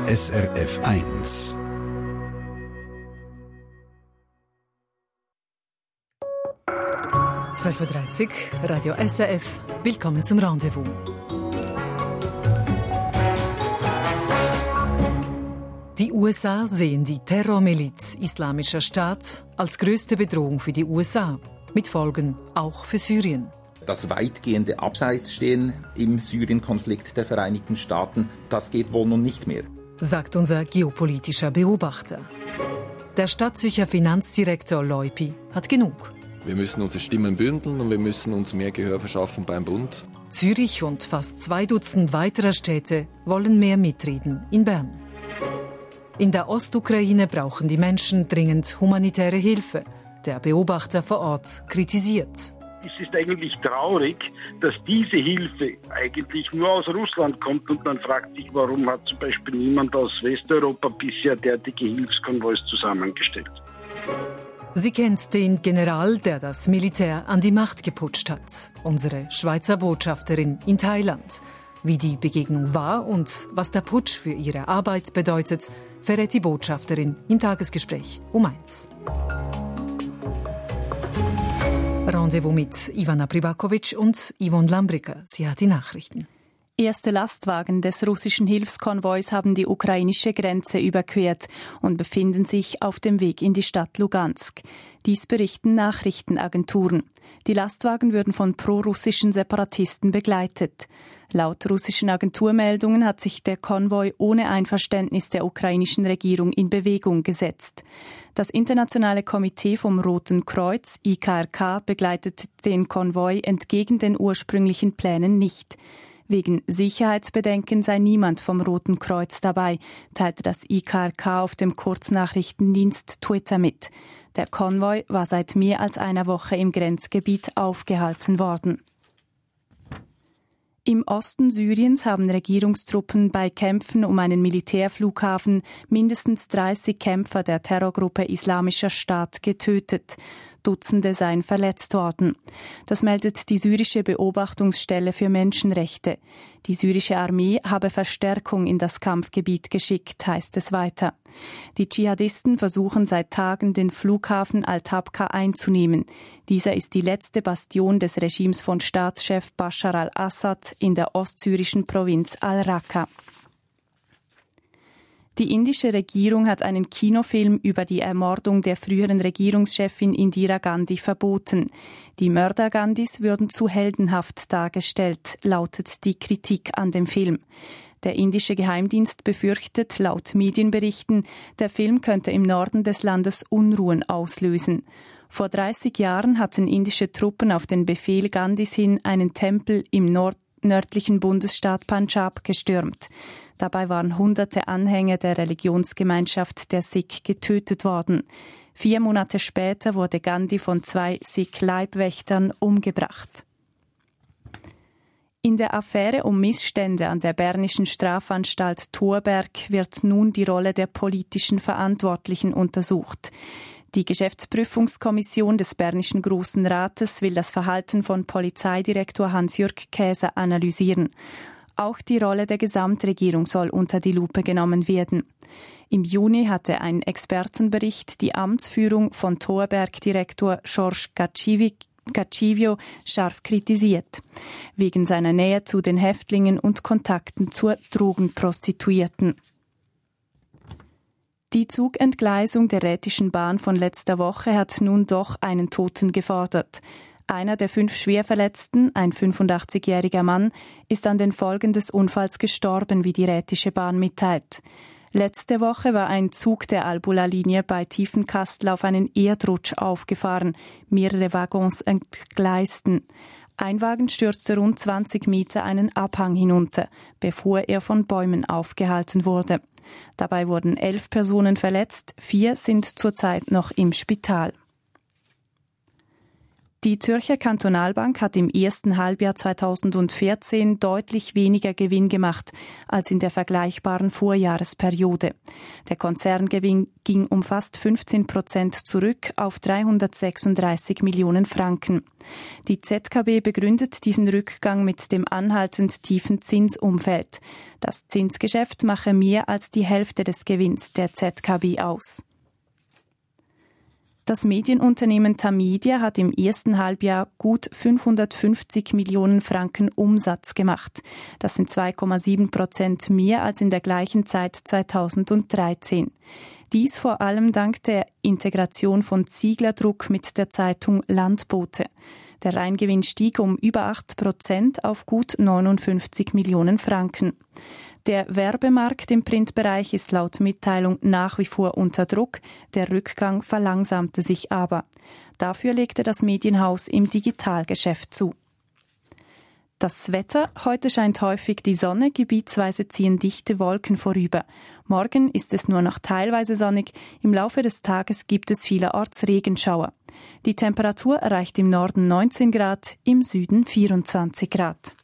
SRF 1. (12:30 Uhr), Radio SRF. Willkommen zum Rendezvous. Die USA sehen die Terrormiliz Islamischer Staat als größte Bedrohung für die USA, mit Folgen auch für Syrien. Das weitgehende Abseitsstehen im Syrien-Konflikt der Vereinigten Staaten, das geht wohl nun nicht mehr, sagt unser geopolitischer Beobachter. Der Stadtzürcher Finanzdirektor Leupi hat genug. Wir müssen unsere Stimmen bündeln und wir müssen uns mehr Gehör verschaffen beim Bund. Zürich und fast 2 Dutzend weiterer Städte wollen mehr mitreden in Bern. In der Ostukraine brauchen die Menschen dringend humanitäre Hilfe. Der Beobachter vor Ort kritisiert. Es ist eigentlich traurig, dass diese Hilfe eigentlich nur aus Russland kommt und man fragt sich, warum hat zum Beispiel niemand aus Westeuropa bisher derartige Hilfskonvois zusammengestellt. Sie kennt den General, der das Militär an die Macht geputscht hat. Unsere Schweizer Botschafterin in Thailand. Wie die Begegnung war und was der Putsch für ihre Arbeit bedeutet, verrät die Botschafterin im Tagesgespräch um 1. Rendezvous mit Ivana Pribakovic und Yvonne Lambricker. Sie hat die Nachrichten. Erste Lastwagen des russischen Hilfskonvois haben die ukrainische Grenze überquert und befinden sich auf dem Weg in die Stadt Lugansk. Dies berichten Nachrichtenagenturen. Die Lastwagen würden von prorussischen Separatisten begleitet. Laut russischen Agenturmeldungen hat sich der Konvoi ohne Einverständnis der ukrainischen Regierung in Bewegung gesetzt. Das Internationale Komitee vom Roten Kreuz, IKRK, begleitet den Konvoi entgegen den ursprünglichen Plänen nicht. Wegen Sicherheitsbedenken sei niemand vom Roten Kreuz dabei, teilte das IKRK auf dem Kurznachrichtendienst Twitter mit. Der Konvoi war seit mehr als einer Woche im Grenzgebiet aufgehalten worden. Im Osten Syriens haben Regierungstruppen bei Kämpfen um einen Militärflughafen mindestens 30 Kämpfer der Terrorgruppe Islamischer Staat getötet. Dutzende seien verletzt worden. Das meldet die syrische Beobachtungsstelle für Menschenrechte. Die syrische Armee habe Verstärkung in das Kampfgebiet geschickt, heißt es weiter. Die Dschihadisten versuchen seit Tagen, den Flughafen Al-Tabqa einzunehmen. Dieser ist die letzte Bastion des Regimes von Staatschef Bashar al-Assad in der ostsyrischen Provinz Al-Raqqa. Die indische Regierung hat einen Kinofilm über die Ermordung der früheren Regierungschefin Indira Gandhi verboten. Die Mörder Gandhis würden zu heldenhaft dargestellt, lautet die Kritik an dem Film. Der indische Geheimdienst befürchtet, laut Medienberichten, der Film könnte im Norden des Landes Unruhen auslösen. Vor 30 Jahren hatten indische Truppen auf den Befehl Gandhis hin einen Tempel im nördlichen Bundesstaat Punjab gestürmt. Dabei waren hunderte Anhänger der Religionsgemeinschaft der Sikh getötet worden. 4 Monate später wurde Gandhi von 2 Sikh-Leibwächtern umgebracht. In der Affäre um Missstände an der bernischen Strafanstalt Thorberg wird nun die Rolle der politischen Verantwortlichen untersucht. Die Geschäftsprüfungskommission des Bernischen Grossen Rates will das Verhalten von Polizeidirektor Hans-Jürg Käser analysieren. Auch die Rolle der Gesamtregierung soll unter die Lupe genommen werden. Im Juni hatte ein Expertenbericht die Amtsführung von Thorberg-Direktor Georges Gacivio scharf kritisiert, wegen seiner Nähe zu den Häftlingen und Kontakten zur Drogenprostituierten. Die Zugentgleisung der Rhätischen Bahn von letzter Woche hat nun doch einen Toten gefordert. Einer der 5 Schwerverletzten, ein 85-jähriger Mann, ist an den Folgen des Unfalls gestorben, wie die Rhätische Bahn mitteilt. Letzte Woche war ein Zug der Albula-Linie bei Tiefenkastel auf einen Erdrutsch aufgefahren. Mehrere Waggons entgleisten. Ein Wagen stürzte rund 20 Meter einen Abhang hinunter, bevor er von Bäumen aufgehalten wurde. Dabei wurden 11 Personen verletzt, 4 sind zurzeit noch im Spital. Die Zürcher Kantonalbank hat im ersten Halbjahr 2014 deutlich weniger Gewinn gemacht als in der vergleichbaren Vorjahresperiode. Der Konzerngewinn ging um fast 15% zurück auf 336 Millionen Franken. Die ZKB begründet diesen Rückgang mit dem anhaltend tiefen Zinsumfeld. Das Zinsgeschäft mache mehr als die Hälfte des Gewinns der ZKB aus. Das Medienunternehmen Tamedia hat im ersten Halbjahr gut 550 Millionen Franken Umsatz gemacht. Das sind 2,7% mehr als in der gleichen Zeit 2013. Dies vor allem dank der Integration von Ziegler-Druck mit der Zeitung Landbote. Der Reingewinn stieg um über 8% auf gut 59 Millionen Franken. Der Werbemarkt im Printbereich ist laut Mitteilung nach wie vor unter Druck. Der Rückgang verlangsamte sich aber. Dafür legte das Medienhaus im Digitalgeschäft zu. Das Wetter: Heute scheint häufig die Sonne, gebietsweise ziehen dichte Wolken vorüber. Morgen ist es nur noch teilweise sonnig. Im Laufe des Tages gibt es vielerorts Regenschauer. Die Temperatur erreicht im Norden 19 Grad, im Süden 24 Grad.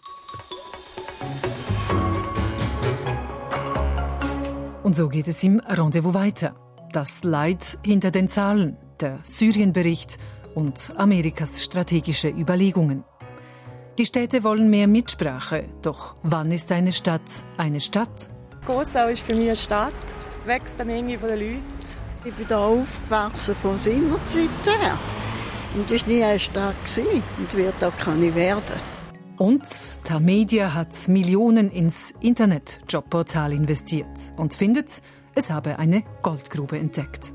Und so geht es im Rendezvous weiter. Das Leid hinter den Zahlen, der Syrien-Bericht und Amerikas strategische Überlegungen. Die Städte wollen mehr Mitsprache. Doch wann ist eine Stadt eine Stadt? Gossau ist für mich eine Stadt, wächst der Menge der Leute. Ich bin hier aufgewachsen von seiner Zeit her. Und das war nie eine Stadt und wird auch keine werden. Und Tamedia hat Millionen ins Internet-Jobportal investiert und findet, es habe eine Goldgrube entdeckt.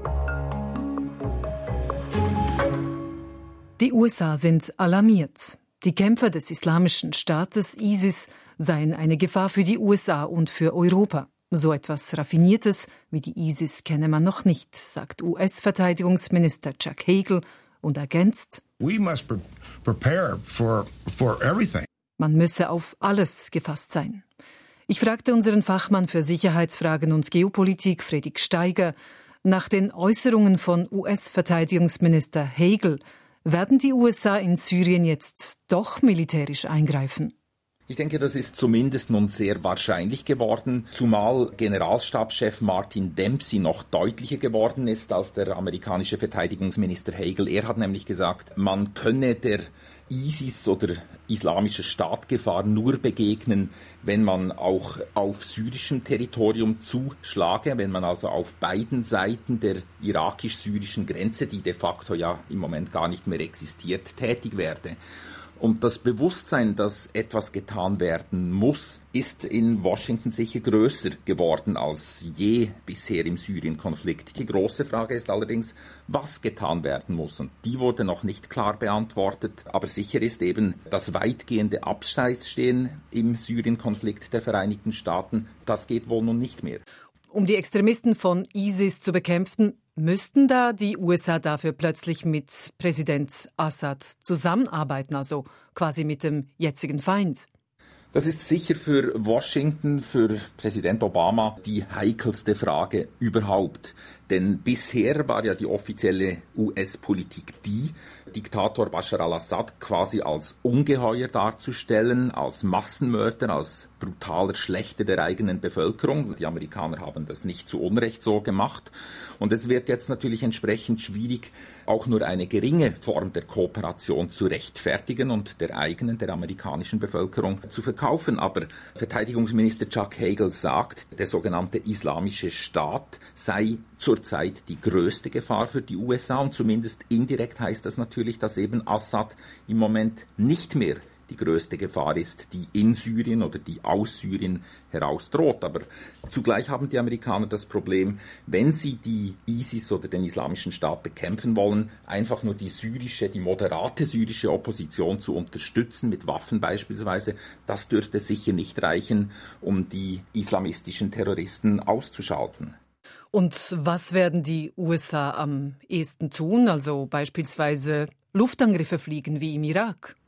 Die USA sind alarmiert. Die Kämpfer des Islamischen Staates ISIS seien eine Gefahr für die USA und für Europa. So etwas Raffiniertes wie die ISIS kenne man noch nicht, sagt US-Verteidigungsminister Chuck Hagel und ergänzt: We must prepare for everything. Man müsse auf alles gefasst sein. Ich fragte unseren Fachmann für Sicherheitsfragen und Geopolitik, Fredrik Steiger, nach den Äußerungen von US-Verteidigungsminister Hagel. Werden die USA in Syrien jetzt doch militärisch eingreifen? Ich denke, das ist zumindest nun sehr wahrscheinlich geworden, zumal Generalstabschef Martin Dempsey noch deutlicher geworden ist als der amerikanische Verteidigungsminister Hagel. Er hat nämlich gesagt, man könne der ISIS oder Islamische Staatgefahr nur begegnen, wenn man auch auf syrischem Territorium zuschlage, wenn man also auf beiden Seiten der irakisch-syrischen Grenze, die de facto ja im Moment gar nicht mehr existiert, tätig werde. Und das Bewusstsein, dass etwas getan werden muss, ist in Washington sicher größer geworden als je bisher im Syrien-Konflikt. Die große Frage ist allerdings, was getan werden muss. Und die wurde noch nicht klar beantwortet. Aber sicher ist eben das weitgehende Abseitsstehen im Syrien-Konflikt der Vereinigten Staaten, das geht wohl nun nicht mehr. Um die Extremisten von ISIS zu bekämpfen, müssten da die USA dafür plötzlich mit Präsident Assad zusammenarbeiten, also quasi mit dem jetzigen Feind? Das ist sicher für Washington, für Präsident Obama die heikelste Frage überhaupt. Denn bisher war ja die offizielle US-Politik die, Diktator Bashar al-Assad quasi als Ungeheuer darzustellen, als Massenmörder, als brutaler Schlächter der eigenen Bevölkerung. Die Amerikaner haben das nicht zu Unrecht so gemacht. Und es wird jetzt natürlich entsprechend schwierig, auch nur eine geringe Form der Kooperation zu rechtfertigen und der eigenen, der amerikanischen Bevölkerung zu verkaufen. Aber Verteidigungsminister Chuck Hagel sagt, der sogenannte Islamische Staat sei zurzeit die größte Gefahr für die USA und zumindest indirekt heißt das natürlich, dass eben Assad im Moment nicht mehr die größte Gefahr ist, die in Syrien oder die aus Syrien heraus droht. Aber zugleich haben die Amerikaner das Problem, wenn sie die ISIS oder den Islamischen Staat bekämpfen wollen, einfach nur die moderate syrische Opposition zu unterstützen, mit Waffen beispielsweise, das dürfte sicher nicht reichen, um die islamistischen Terroristen auszuschalten. Und was werden die USA am ehesten tun? Also beispielsweise Luftangriffe fliegen wie im Irak?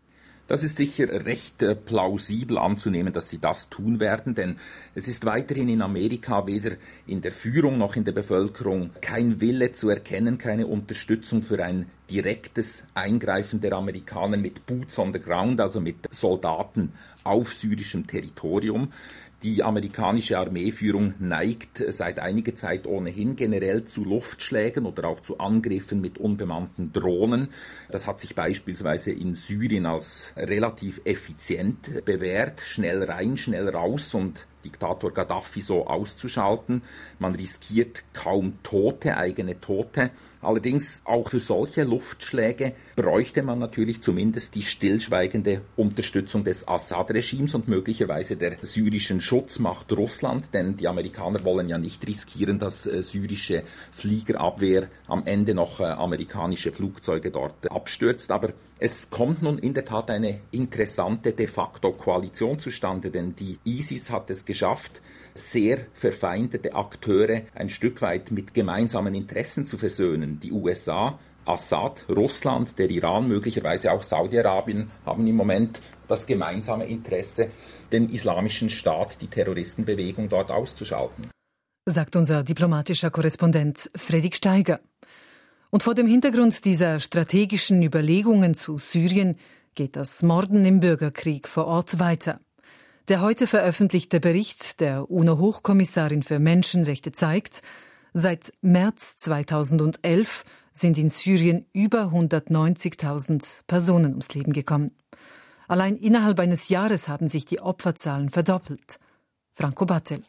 Das ist sicher recht plausibel anzunehmen, dass sie das tun werden, denn es ist weiterhin in Amerika weder in der Führung noch in der Bevölkerung kein Wille zu erkennen, keine Unterstützung für ein direktes Eingreifen der Amerikaner mit Boots on the ground, also mit Soldaten auf syrischem Territorium. Die amerikanische Armeeführung neigt seit einiger Zeit ohnehin generell zu Luftschlägen oder auch zu Angriffen mit unbemannten Drohnen. Das hat sich beispielsweise in Syrien als relativ effizient bewährt. Schnell rein, schnell raus und Diktator Gaddafi so auszuschalten. Man riskiert kaum eigene Tote. Allerdings auch für solche Luftschläge bräuchte man natürlich zumindest die stillschweigende Unterstützung des Assad-Regimes und möglicherweise der syrischen Schutzmacht Russland, denn die Amerikaner wollen ja nicht riskieren, dass syrische Fliegerabwehr am Ende noch amerikanische Flugzeuge dort abstürzt. Aber es kommt nun in der Tat eine interessante de facto Koalition zustande, denn die ISIS hat es geschafft, sehr verfeindete Akteure ein Stück weit mit gemeinsamen Interessen zu versöhnen. Die USA, Assad, Russland, der Iran, möglicherweise auch Saudi-Arabien haben im Moment das gemeinsame Interesse, den islamischen Staat, die Terroristenbewegung dort auszuschalten. Sagt unser diplomatischer Korrespondent Fredrik Steiger. Und vor dem Hintergrund dieser strategischen Überlegungen zu Syrien geht das Morden im Bürgerkrieg vor Ort weiter. Der heute veröffentlichte Bericht der UNO-Hochkommissarin für Menschenrechte zeigt, seit März 2011 sind in Syrien über 190.000 Personen ums Leben gekommen. Allein innerhalb eines Jahres haben sich die Opferzahlen verdoppelt. Franco Battel.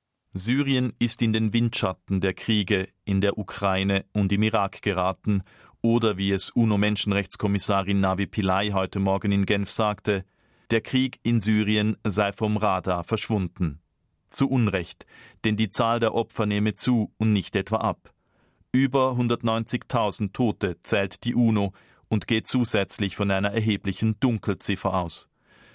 Syrien ist in den Windschatten der Kriege in der Ukraine und im Irak geraten oder, wie es UNO-Menschenrechtskommissarin Navi Pillay heute Morgen in Genf sagte, der Krieg in Syrien sei vom Radar verschwunden. Zu Unrecht, denn die Zahl der Opfer nehme zu und nicht etwa ab. Über 190.000 Tote zählt die UNO und geht zusätzlich von einer erheblichen Dunkelziffer aus.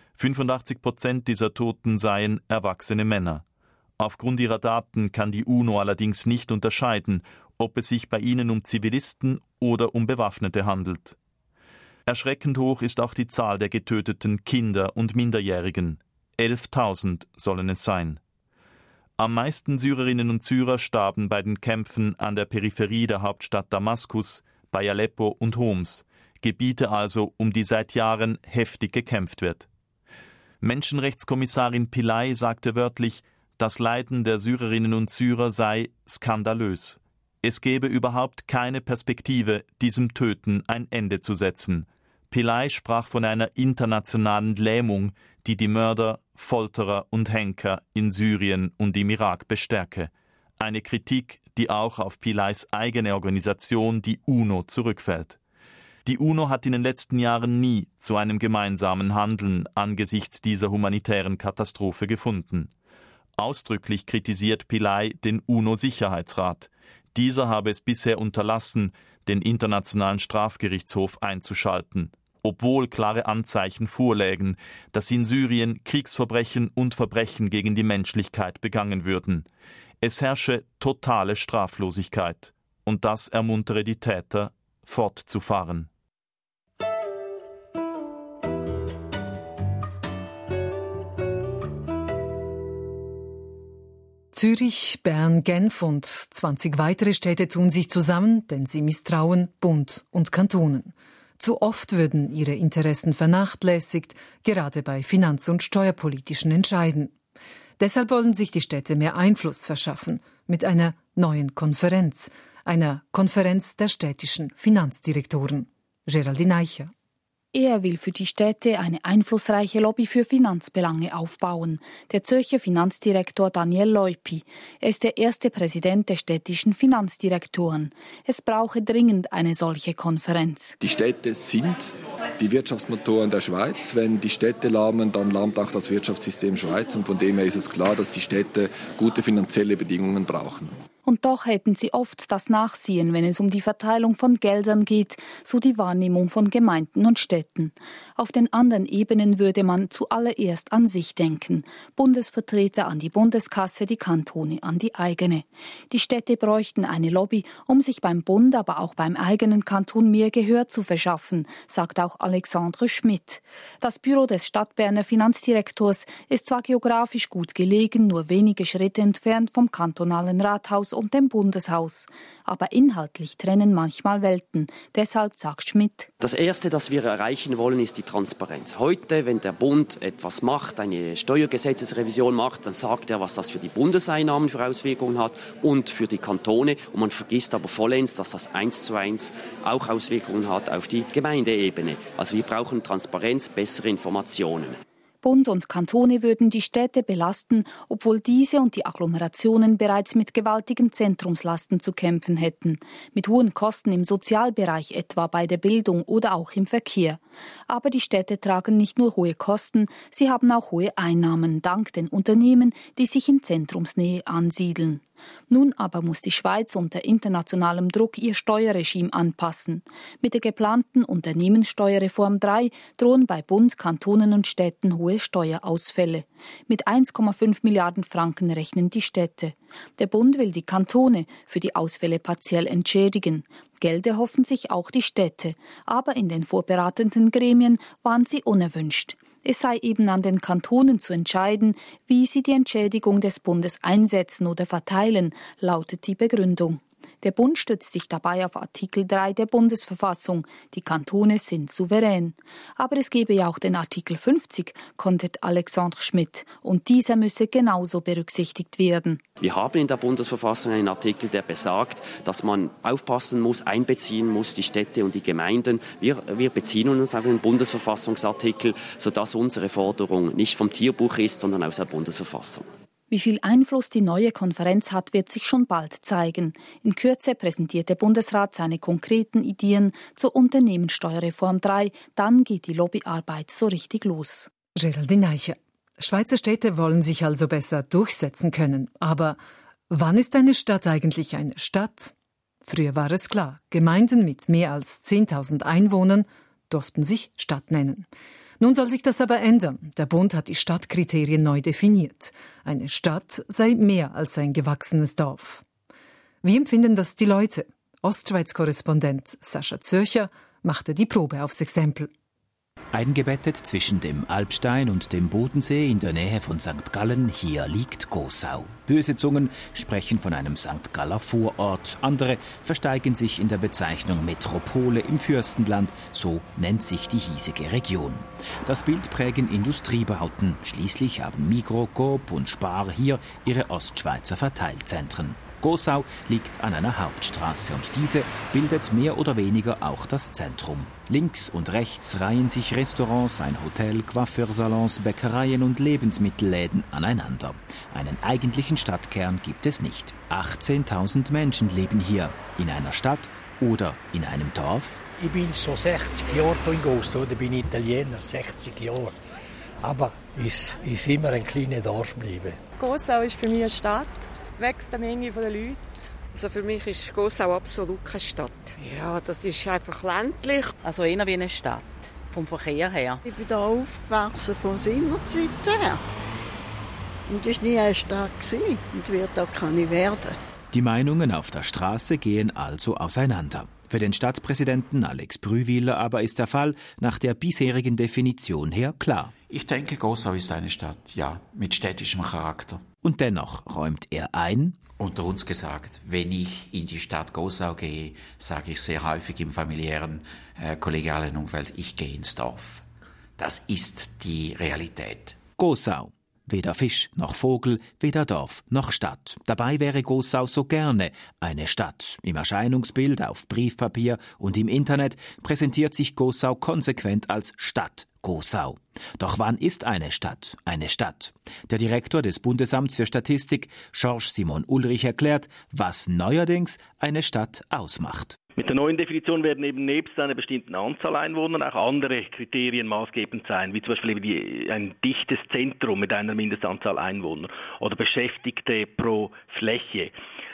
85% dieser Toten seien erwachsene Männer. Aufgrund ihrer Daten kann die UNO allerdings nicht unterscheiden, ob es sich bei ihnen um Zivilisten oder um Bewaffnete handelt. Erschreckend hoch ist auch die Zahl der getöteten Kinder und Minderjährigen. 11.000 sollen es sein. Am meisten Syrerinnen und Syrer starben bei den Kämpfen an der Peripherie der Hauptstadt Damaskus, bei Aleppo und Homs, Gebiete also, um die seit Jahren heftig gekämpft wird. Menschenrechtskommissarin Pillay sagte wörtlich, das Leiden der Syrerinnen und Syrer sei skandalös. Es gebe überhaupt keine Perspektive, diesem Töten ein Ende zu setzen. Pillay sprach von einer internationalen Lähmung, die die Mörder, Folterer und Henker in Syrien und im Irak bestärke. Eine Kritik, die auch auf Pillays eigene Organisation, die UNO, zurückfällt. Die UNO hat in den letzten Jahren nie zu einem gemeinsamen Handeln angesichts dieser humanitären Katastrophe gefunden. Ausdrücklich kritisiert Pillay den UNO-Sicherheitsrat. Dieser habe es bisher unterlassen, den Internationalen Strafgerichtshof einzuschalten, obwohl klare Anzeichen vorlägen, dass in Syrien Kriegsverbrechen und Verbrechen gegen die Menschlichkeit begangen würden. Es herrsche totale Straflosigkeit, und das ermuntere die Täter, fortzufahren. Zürich, Bern, Genf und 20 weitere Städte tun sich zusammen, denn sie misstrauen Bund und Kantonen. Zu oft würden ihre Interessen vernachlässigt, gerade bei finanz- und steuerpolitischen Entscheiden. Deshalb wollen sich die Städte mehr Einfluss verschaffen mit einer neuen Konferenz, einer Konferenz der städtischen Finanzdirektoren. Geraldine Eicher. Er will für die Städte eine einflussreiche Lobby für Finanzbelange aufbauen. Der Zürcher Finanzdirektor Daniel Leupi. Er ist der erste Präsident der städtischen Finanzdirektoren. Es brauche dringend eine solche Konferenz. Die Städte sind die Wirtschaftsmotoren der Schweiz. Wenn die Städte lahmen, dann lahmt auch das Wirtschaftssystem Schweiz. Und von dem her ist es klar, dass die Städte gute finanzielle Bedingungen brauchen. Und doch hätten sie oft das Nachsehen, wenn es um die Verteilung von Geldern geht, so die Wahrnehmung von Gemeinden und Städten. Auf den anderen Ebenen würde man zuallererst an sich denken. Bundesvertreter an die Bundeskasse, die Kantone an die eigene. Die Städte bräuchten eine Lobby, um sich beim Bund, aber auch beim eigenen Kanton mehr Gehör zu verschaffen, sagt auch Alexandre Schmidt. Das Büro des Stadtberner Finanzdirektors ist zwar geografisch gut gelegen, nur wenige Schritte entfernt vom kantonalen Rathaus und dem Bundeshaus. Aber inhaltlich trennen manchmal Welten. Deshalb sagt Schmidt: Das Erste, das wir erreichen wollen, ist die Transparenz. Heute, wenn der Bund etwas macht, eine Steuergesetzesrevision macht, dann sagt er, was das für die Bundeseinnahmen für Auswirkungen hat und für die Kantone. Und man vergisst aber vollends, dass das 1:1 auch Auswirkungen hat auf die Gemeindeebene. Also wir brauchen Transparenz, bessere Informationen. Bund und Kantone würden die Städte belasten, obwohl diese und die Agglomerationen bereits mit gewaltigen Zentrumslasten zu kämpfen hätten. Mit hohen Kosten im Sozialbereich, etwa bei der Bildung oder auch im Verkehr. Aber die Städte tragen nicht nur hohe Kosten, sie haben auch hohe Einnahmen, dank den Unternehmen, die sich in Zentrumsnähe ansiedeln. Nun aber muss die Schweiz unter internationalem Druck ihr Steuerregime anpassen. Mit der geplanten Unternehmenssteuerreform 3 drohen bei Bund, Kantonen und Städten hohe Steuerausfälle. Mit 1,5 Milliarden Franken rechnen die Städte. Der Bund will die Kantone für die Ausfälle partiell entschädigen. Geld erhoffen sich auch die Städte, aber in den vorberatenden Gremien waren sie unerwünscht. Es sei eben an den Kantonen zu entscheiden, wie sie die Entschädigung des Bundes einsetzen oder verteilen, lautet die Begründung. Der Bund stützt sich dabei auf Artikel 3 der Bundesverfassung. Die Kantone sind souverän. Aber es gebe ja auch den Artikel 50, kontert Alexandre Schmidt. Und dieser müsse genauso berücksichtigt werden. Wir haben in der Bundesverfassung einen Artikel, der besagt, dass man aufpassen muss, einbeziehen muss, die Städte und die Gemeinden. Wir beziehen uns auf den Bundesverfassungsartikel, sodass unsere Forderung nicht vom Tierbuch ist, sondern aus der Bundesverfassung. Wie viel Einfluss die neue Konferenz hat, wird sich schon bald zeigen. In Kürze präsentiert der Bundesrat seine konkreten Ideen zur Unternehmenssteuerreform 3. Dann geht die Lobbyarbeit so richtig los. Geraldine Eicher. Schweizer Städte wollen sich also besser durchsetzen können. Aber wann ist eine Stadt eigentlich eine Stadt? Früher war es klar, Gemeinden mit mehr als 10.000 Einwohnern durften sich Stadt nennen. Nun soll sich das aber ändern. Der Bund hat die Stadtkriterien neu definiert. Eine Stadt sei mehr als ein gewachsenes Dorf. Wie empfinden das die Leute? Ostschweiz-Korrespondent Sascha Zürcher machte die Probe aufs Exempel. Eingebettet zwischen dem Alpstein und dem Bodensee in der Nähe von St. Gallen, hier liegt Gossau. Böse Zungen sprechen von einem St. Galler Vorort. Andere versteigen sich in der Bezeichnung Metropole im Fürstenland. So nennt sich die hiesige Region. Das Bild prägen Industriebauten. Schließlich haben Migros, Coop und Spar hier ihre Ostschweizer Verteilzentren. Gossau liegt an einer Hauptstraße und diese bildet mehr oder weniger auch das Zentrum. Links und rechts reihen sich Restaurants, ein Hotel, Coiffeursalons, Bäckereien und Lebensmittelläden aneinander. Einen eigentlichen Stadtkern gibt es nicht. 18.000 Menschen leben hier. In einer Stadt oder in einem Dorf? Ich bin so 60 Jahre hier in Gossau, ich bin Italiener, 60 Jahre. Aber es ist immer ein kleines Dorf geblieben. Gossau ist für mich eine Stadt. Wächst eine Menge der Leute. Also für mich ist Gossau absolut keine Stadt. Ja, das ist einfach ländlich. Also eher wie eine Stadt, vom Verkehr her. Ich bin hier aufgewachsen von seiner Zeit her. Und es war nie eine Stadt und wird auch keine werden. Die Meinungen auf der Straße gehen also auseinander. Für den Stadtpräsidenten Alex Brühwiler aber ist der Fall nach der bisherigen Definition her klar. Ich denke, Gossau ist eine Stadt, ja, mit städtischem Charakter. Und dennoch räumt er ein: Unter uns gesagt, wenn ich in die Stadt Gossau gehe, sage ich sehr häufig im familiären, kollegialen Umfeld, ich gehe ins Dorf. Das ist die Realität. Gossau. Weder Fisch noch Vogel, weder Dorf noch Stadt. Dabei wäre Gossau so gerne eine Stadt. Im Erscheinungsbild, auf Briefpapier und im Internet präsentiert sich Gossau konsequent als Stadt Gossau. Doch wann ist eine Stadt eine Stadt? Der Direktor des Bundesamts für Statistik, Georges Simon Ulrich, erklärt, was neuerdings eine Stadt ausmacht. Mit der neuen Definition werden eben nebst einer bestimmten Anzahl Einwohner auch andere Kriterien maßgebend sein, wie zum Beispiel ein dichtes Zentrum mit einer Mindestanzahl Einwohner oder Beschäftigte pro Fläche.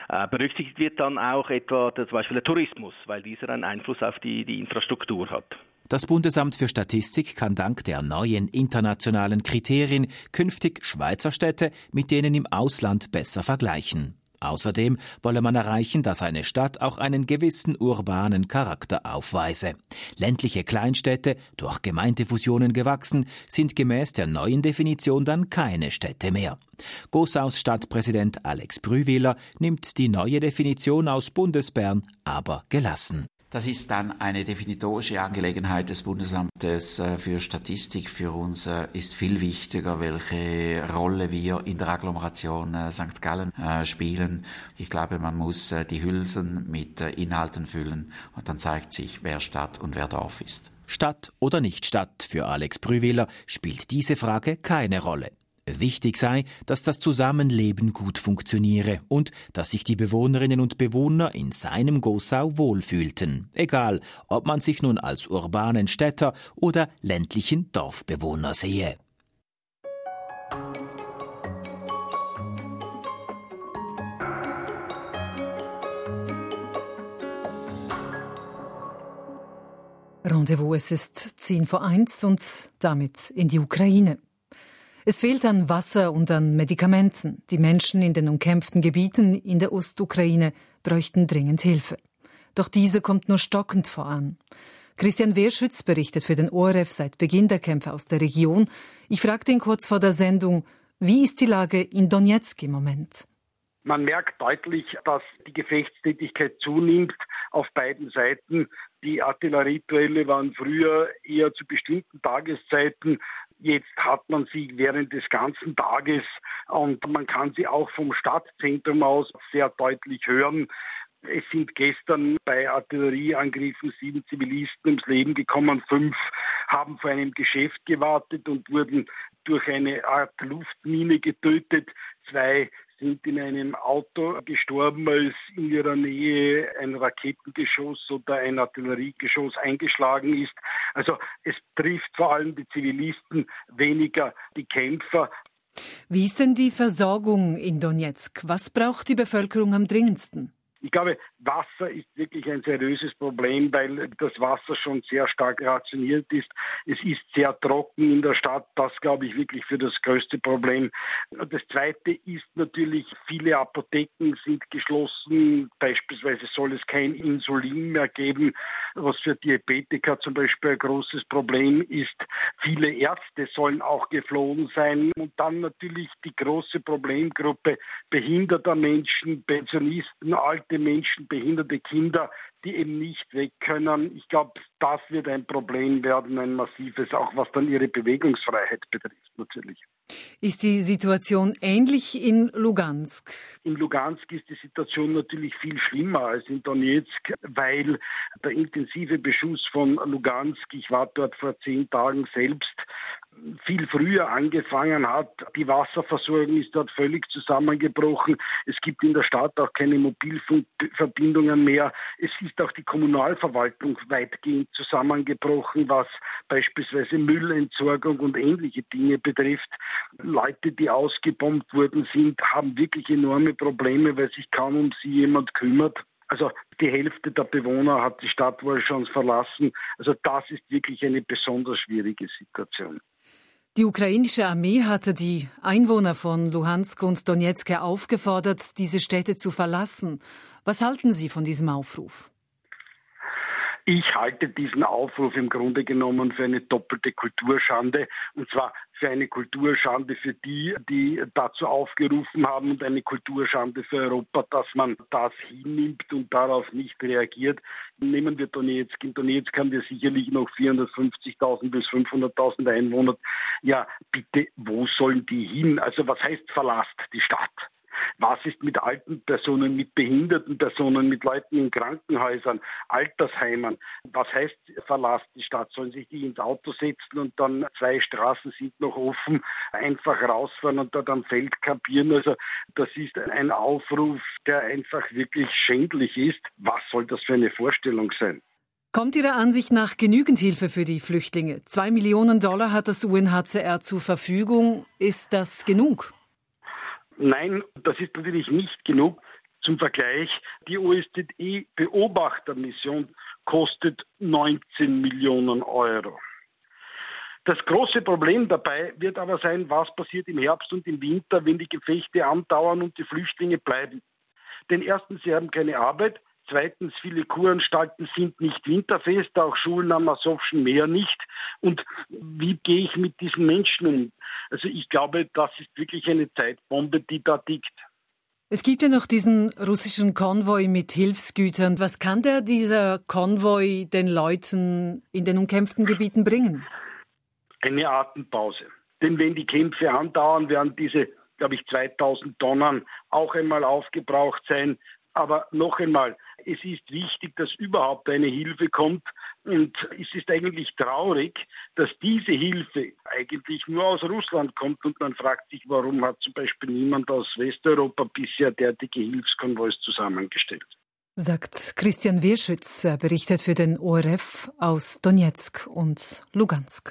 Berücksichtigt wird dann auch etwa zum Beispiel der Tourismus, weil dieser einen Einfluss auf die Infrastruktur hat. Das Bundesamt für Statistik kann dank der neuen internationalen Kriterien künftig Schweizer Städte mit denen im Ausland besser vergleichen. Außerdem wolle man erreichen, dass eine Stadt auch einen gewissen urbanen Charakter aufweise. Ländliche Kleinstädte, durch Gemeindefusionen gewachsen, sind gemäß der neuen Definition dann keine Städte mehr. Gossaus Stadtpräsident Alex Brühwiler nimmt die neue Definition aus Bundesbern aber gelassen. Das ist dann eine definitorische Angelegenheit des Bundesamtes für Statistik. Für uns ist viel wichtiger, welche Rolle wir in der Agglomeration St. Gallen spielen. Ich glaube, man muss die Hülsen mit Inhalten füllen und dann zeigt sich, wer Stadt und wer Dorf ist. Stadt oder nicht Stadt, für Alex Brühwiler spielt diese Frage keine Rolle. Wichtig sei, dass das Zusammenleben gut funktioniere und dass sich die Bewohnerinnen und Bewohner in seinem Gossau wohlfühlten, egal ob man sich nun als urbanen Städter oder ländlichen Dorfbewohner sehe. Rendezvous, es ist 10:01 und damit in die Ukraine. Es fehlt an Wasser und an Medikamenten. Die Menschen in den umkämpften Gebieten in der Ostukraine bräuchten dringend Hilfe. Doch diese kommt nur stockend voran. Christian Wehrschütz berichtet für den ORF seit Beginn der Kämpfe aus der Region. Ich fragte ihn kurz vor der Sendung, wie ist die Lage in Donezk im Moment? Man merkt deutlich, dass die Gefechtstätigkeit zunimmt auf beiden Seiten. Die Artillerieduelle waren früher eher zu bestimmten Tageszeiten. Jetzt hat man sie während des ganzen Tages und man kann sie auch vom Stadtzentrum aus sehr deutlich hören. Es sind gestern bei Artillerieangriffen 7 Zivilisten ums Leben gekommen. 5 haben vor einem Geschäft gewartet und wurden durch eine Art Luftmine getötet. 2 sind in einem Auto gestorben, als in ihrer Nähe ein Raketengeschoss oder ein Artilleriegeschoss eingeschlagen ist. Also es trifft vor allem die Zivilisten, weniger die Kämpfer. Wie ist denn die Versorgung in Donezk? Was braucht die Bevölkerung am dringendsten? Ich glaube, Wasser ist wirklich ein seriöses Problem, weil das Wasser schon sehr stark rationiert ist. Es ist sehr trocken in der Stadt. Das, glaube ich, wirklich für das größte Problem. Das Zweite ist natürlich, viele Apotheken sind geschlossen. Beispielsweise soll es kein Insulin mehr geben, was für Diabetiker zum Beispiel ein großes Problem ist. Viele Ärzte sollen auch geflohen sein. Und dann natürlich die große Problemgruppe behinderter Menschen, Pensionisten, alte Menschen, behinderte Kinder, die eben nicht weg können. Ich glaube, das wird ein Problem werden, ein massives, auch was dann ihre Bewegungsfreiheit betrifft natürlich. Ist die Situation ähnlich in Lugansk? In Lugansk ist die Situation natürlich viel schlimmer als in Donezk, weil der intensive Beschuss von Lugansk, ich war dort vor 10 Tagen selbst, viel früher angefangen hat. Die Wasserversorgung ist dort völlig zusammengebrochen. Es gibt in der Stadt auch keine Mobilfunkverbindungen mehr. Es ist auch die Kommunalverwaltung weitgehend zusammengebrochen, was beispielsweise Müllentsorgung und ähnliche Dinge betrifft. Leute, die ausgebombt worden sind, haben wirklich enorme Probleme, weil sich kaum um sie jemand kümmert. Also die Hälfte der Bewohner hat die Stadt wohl schon verlassen. Also das ist wirklich eine besonders schwierige Situation. Die ukrainische Armee hatte die Einwohner von Luhansk und Donezk aufgefordert, diese Städte zu verlassen. Was halten Sie von diesem Aufruf? Ich halte diesen Aufruf im Grunde genommen für eine doppelte Kulturschande. Und zwar für eine Kulturschande für die, die dazu aufgerufen haben und eine Kulturschande für Europa, dass man das hinnimmt und darauf nicht reagiert. Nehmen wir Donezk. In Donezk haben wir sicherlich noch 450.000 bis 500.000 Einwohner. Ja, bitte, wo sollen die hin? Also was heißt verlasst die Stadt? Was ist mit alten Personen, mit behinderten Personen, mit Leuten in Krankenhäusern, Altersheimen? Was heißt verlasst die Stadt? Sollen sich die ins Auto setzen und dann 2 Straßen sind noch offen, einfach rausfahren und dort am Feld kampieren? Also das ist ein Aufruf, der einfach wirklich schändlich ist. Was soll das für eine Vorstellung sein? Kommt Ihrer Ansicht nach genügend Hilfe für die Flüchtlinge? $2 Millionen hat das UNHCR zur Verfügung. Ist das genug? Nein, das ist natürlich nicht genug. Zum Vergleich, die OSZE-Beobachtermission kostet 19 Millionen Euro. Das große Problem dabei wird aber sein, was passiert im Herbst und im Winter, wenn die Gefechte andauern und die Flüchtlinge bleiben. Denn erstens, sie haben keine Arbeit. Zweitens, viele Kuranstalten sind nicht winterfest, auch Schulen am Asowschen Meer nicht. Und wie gehe ich mit diesen Menschen um? Also ich glaube, das ist wirklich eine Zeitbombe, die da tickt. Es gibt ja noch diesen russischen Konvoi mit Hilfsgütern. Was kann dieser Konvoi den Leuten in den umkämpften Gebieten bringen? Eine Atempause. Denn wenn die Kämpfe andauern, werden diese, glaube ich, 2000 Tonnen auch einmal aufgebraucht sein. Aber noch einmal, es ist wichtig, dass überhaupt eine Hilfe kommt. Und es ist eigentlich traurig, dass diese Hilfe eigentlich nur aus Russland kommt. Und man fragt sich, warum hat zum Beispiel niemand aus Westeuropa bisher derartige Hilfskonvois zusammengestellt. Sagt Christian Wehrschütz, er berichtet für den ORF aus Donezk und Lugansk.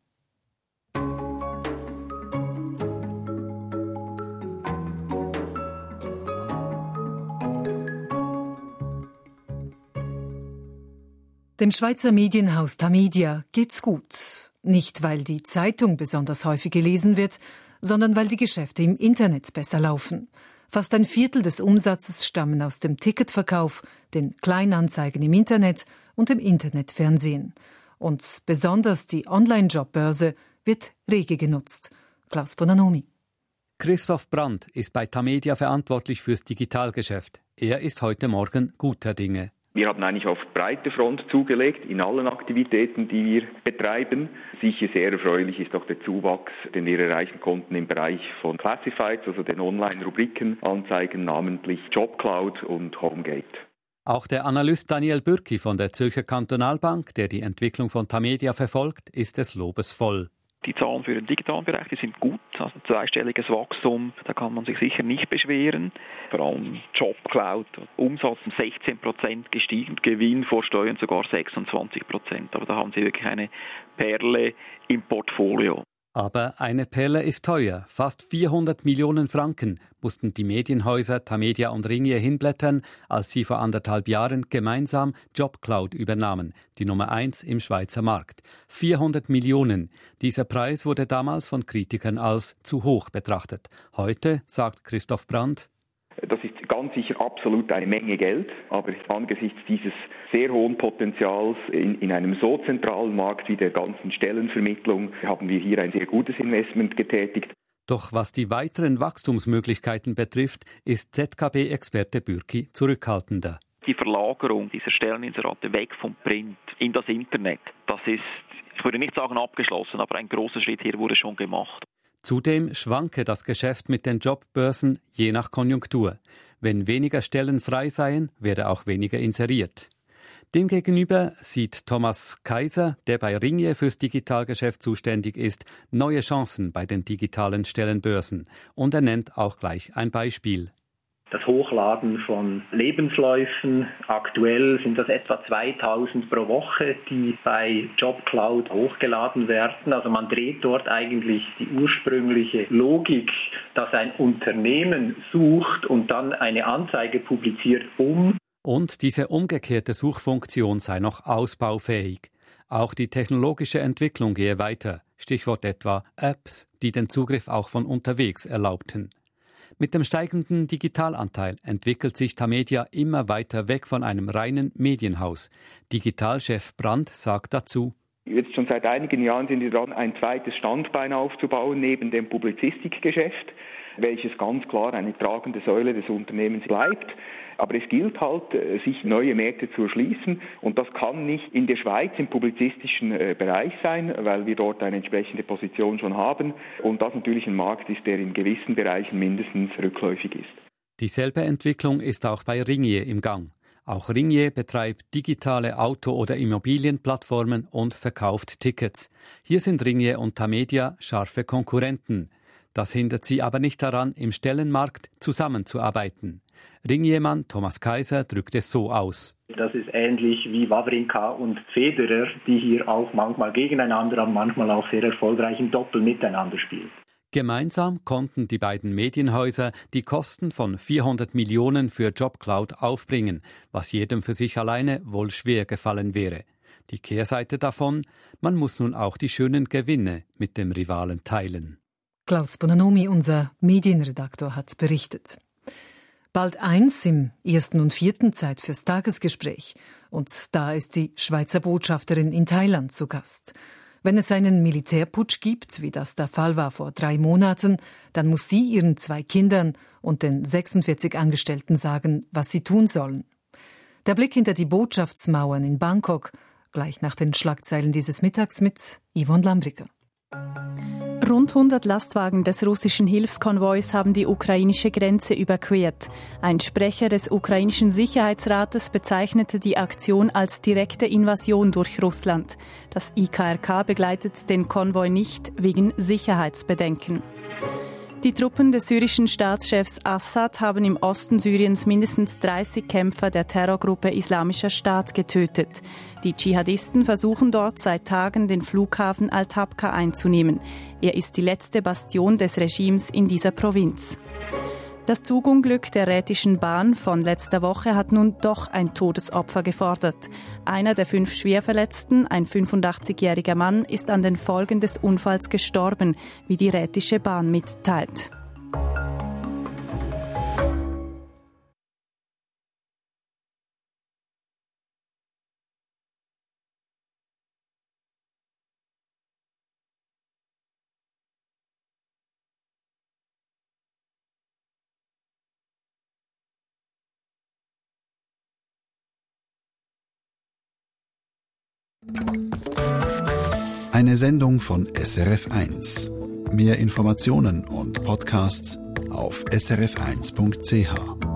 Dem Schweizer Medienhaus Tamedia geht's gut. Nicht, weil die Zeitung besonders häufig gelesen wird, sondern weil die Geschäfte im Internet besser laufen. Fast ein Viertel des Umsatzes stammen aus dem Ticketverkauf, den Kleinanzeigen im Internet und dem Internetfernsehen. Und besonders die Online-Jobbörse wird rege genutzt. Klaus Bonanomi. Christoph Brandt ist bei Tamedia verantwortlich fürs Digitalgeschäft. Er ist heute Morgen guter Dinge. Wir haben eigentlich auf breite Front zugelegt in allen Aktivitäten, die wir betreiben. Sicher sehr erfreulich ist auch der Zuwachs, den wir erreichen konnten im Bereich von Classifieds, also den Online-Rubrikenanzeigen, namentlich Jobcloud und Homegate. Auch der Analyst Daniel Bürki von der Zürcher Kantonalbank, der die Entwicklung von Tamedia verfolgt, ist des Lobes voll. Die Zahlen für den digitalen Bereich, die sind gut, also zweistelliges Wachstum, da kann man sich sicher nicht beschweren. Vor allem Jobcloud, Umsatz um 16% gestiegen, Gewinn vor Steuern sogar 26%. Aber da haben Sie wirklich eine Perle im Portfolio. Aber eine Perle ist teuer. Fast 400 Millionen Franken mussten die Medienhäuser Tamedia und Ringier hinblättern, als sie vor 1,5 Jahren gemeinsam Jobcloud übernahmen, die Nummer 1 im Schweizer Markt. 400 Millionen. Dieser Preis wurde damals von Kritikern als zu hoch betrachtet. Heute, sagt Christoph Brandt, das ist ganz sicher absolut eine Menge Geld, aber angesichts dieses sehr hohen Potenzials in einem so zentralen Markt wie der ganzen Stellenvermittlung haben wir hier ein sehr gutes Investment getätigt. Doch was die weiteren Wachstumsmöglichkeiten betrifft, ist ZKB-Experte Bürki zurückhaltender. Die Verlagerung dieser Stelleninserate weg vom Print in das Internet, das ist, ich würde nicht sagen abgeschlossen, aber ein großer Schritt hier wurde schon gemacht. Zudem schwanke das Geschäft mit den Jobbörsen je nach Konjunktur. Wenn weniger Stellen frei seien, werde auch weniger inseriert. Demgegenüber sieht Thomas Kaiser, der bei Ringier fürs Digitalgeschäft zuständig ist, neue Chancen bei den digitalen Stellenbörsen. Und er nennt auch gleich ein Beispiel. Das Hochladen von Lebensläufen. Aktuell sind das etwa 2000 pro Woche, die bei Jobcloud hochgeladen werden. Also man dreht dort eigentlich die ursprüngliche Logik, dass ein Unternehmen sucht und dann eine Anzeige publiziert, um. Und diese umgekehrte Suchfunktion sei noch ausbaufähig. Auch die technologische Entwicklung gehe weiter. Stichwort etwa Apps, die den Zugriff auch von unterwegs erlaubten. Mit dem steigenden Digitalanteil entwickelt sich Tamedia immer weiter weg von einem reinen Medienhaus. Digitalchef Brandt sagt dazu: Jetzt schon seit einigen Jahren sind wir dran, ein zweites Standbein aufzubauen neben dem Publizistikgeschäft, welches ganz klar eine tragende Säule des Unternehmens bleibt. Aber es gilt halt, sich neue Märkte zu erschließen. Und das kann nicht in der Schweiz im publizistischen Bereich sein, weil wir dort eine entsprechende Position schon haben. Und das natürlich ein Markt ist, der in gewissen Bereichen mindestens rückläufig ist. Dieselbe Entwicklung ist auch bei Ringier im Gang. Auch Ringier betreibt digitale Auto- oder Immobilienplattformen und verkauft Tickets. Hier sind Ringier und Tamedia scharfe Konkurrenten. Das hindert sie aber nicht daran, im Stellenmarkt zusammenzuarbeiten. Ringiermann Thomas Kaiser drückt es so aus: Das ist ähnlich wie Wawrinka und Federer, die hier auch manchmal gegeneinander, aber manchmal auch sehr erfolgreich im Doppel miteinander spielen. Gemeinsam konnten die beiden Medienhäuser die Kosten von 400 Millionen für JobCloud aufbringen, was jedem für sich alleine wohl schwer gefallen wäre. Die Kehrseite davon: Man muss nun auch die schönen Gewinne mit dem Rivalen teilen. Klaus Bonanomi, unser Medienredaktor, hat berichtet. Bald 1 im 1. und 4. Zeit fürs Tagesgespräch. Und da ist die Schweizer Botschafterin in Thailand zu Gast. Wenn es einen Militärputsch gibt, wie das der Fall war vor 3 Monaten, dann muss sie ihren 2 Kindern und den 46 Angestellten sagen, was sie tun sollen. Der Blick hinter die Botschaftsmauern in Bangkok, gleich nach den Schlagzeilen dieses Mittags mit Yvonne Lambricker. Rund 100 Lastwagen des russischen Hilfskonvois haben die ukrainische Grenze überquert. Ein Sprecher des ukrainischen Sicherheitsrates bezeichnete die Aktion als direkte Invasion durch Russland. Das IKRK begleitet den Konvoi nicht wegen Sicherheitsbedenken. Die Truppen des syrischen Staatschefs Assad haben im Osten Syriens mindestens 30 Kämpfer der Terrorgruppe Islamischer Staat getötet. Die Dschihadisten versuchen dort seit Tagen, den Flughafen Al-Tabqa einzunehmen. Er ist die letzte Bastion des Regimes in dieser Provinz. Das Zugunglück der Rhätischen Bahn von letzter Woche hat nun doch ein Todesopfer gefordert. Einer der 5 Schwerverletzten, ein 85-jähriger Mann, ist an den Folgen des Unfalls gestorben, wie die Rhätische Bahn mitteilt. Eine Sendung von SRF1. Mehr Informationen und Podcasts auf srf1.ch.